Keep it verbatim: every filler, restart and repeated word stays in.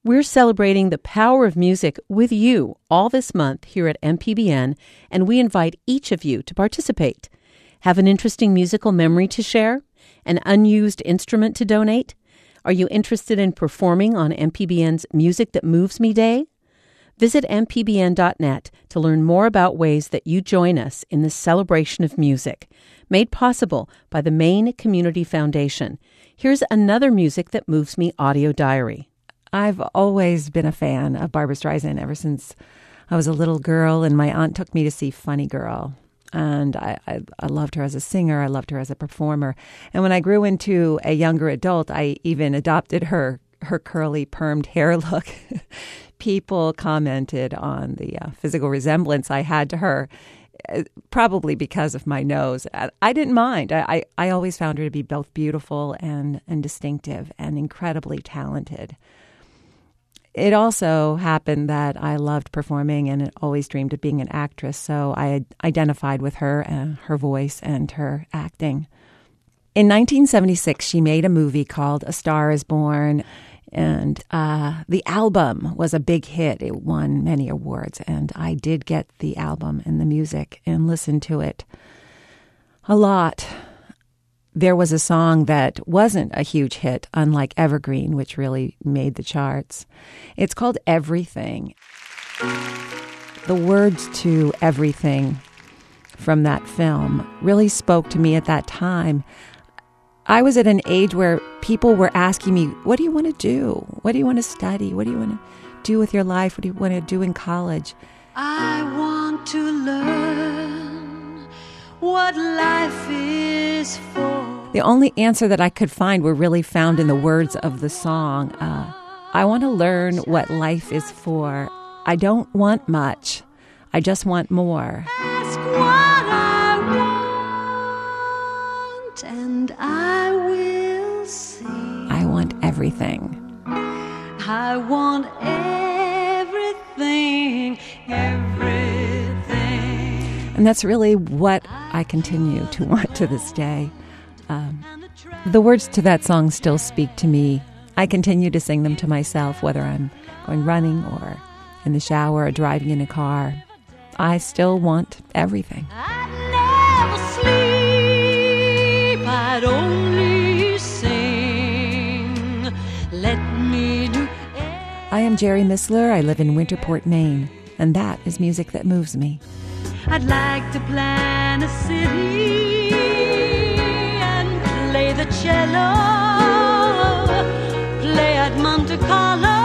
We're celebrating the power of music with you all this month here at M P B N, and we invite each of you to participate. Have an interesting musical memory to share? An unused instrument to donate? Are you interested in performing on M P B N's Music That Moves Me Day? Visit m p b n dot net to learn more about ways that you join us in this celebration of music, made possible by the Maine Community Foundation. Here's another Music That Moves Me audio diary. I've always been a fan of Barbra Streisand ever since I was a little girl, and my aunt took me to see Funny Girl. And I, I, I loved her as a singer. I loved her as a performer. And when I grew into a younger adult, I even adopted her her curly permed hair look. People commented on the uh, physical resemblance I had to her, uh, probably because of my nose. I, I didn't mind. I, I, I always found her to be both beautiful and, and distinctive and incredibly talented. It also happened that I loved performing and always dreamed of being an actress, so I identified with her, and her voice, and her acting. In nineteen seventy-six, she made a movie called A Star is Born, and uh, the album was a big hit. It won many awards, and I did get the album and the music and listened to it a lot. There was a song that wasn't a huge hit, unlike Evergreen, which really made the charts. It's called Everything. The words to Everything from that film really spoke to me at that time. I was at an age where people were asking me, what do you want to do? What do you want to study? What do you want to do with your life? What do you want to do in college? I want to learn what life is for. The only answer that I could find were really found in the words of the song. Uh, I want to learn what life is for. I don't want much. I just want more. Ask what I want, and I will see. I want everything. I want everything, everything. And that's really what I continue to want to this day. Um, the words to that song still speak to me. I continue to sing them to myself, whether I'm going running or in the shower or driving in a car. I still want everything. I'd never sleep, I'd only sing. Let me do everything. I am Jerry Missler. I live in Winterport, Maine, and that is Music That Moves Me. I'd like to plan a city, play the cello, play at Monte Carlo.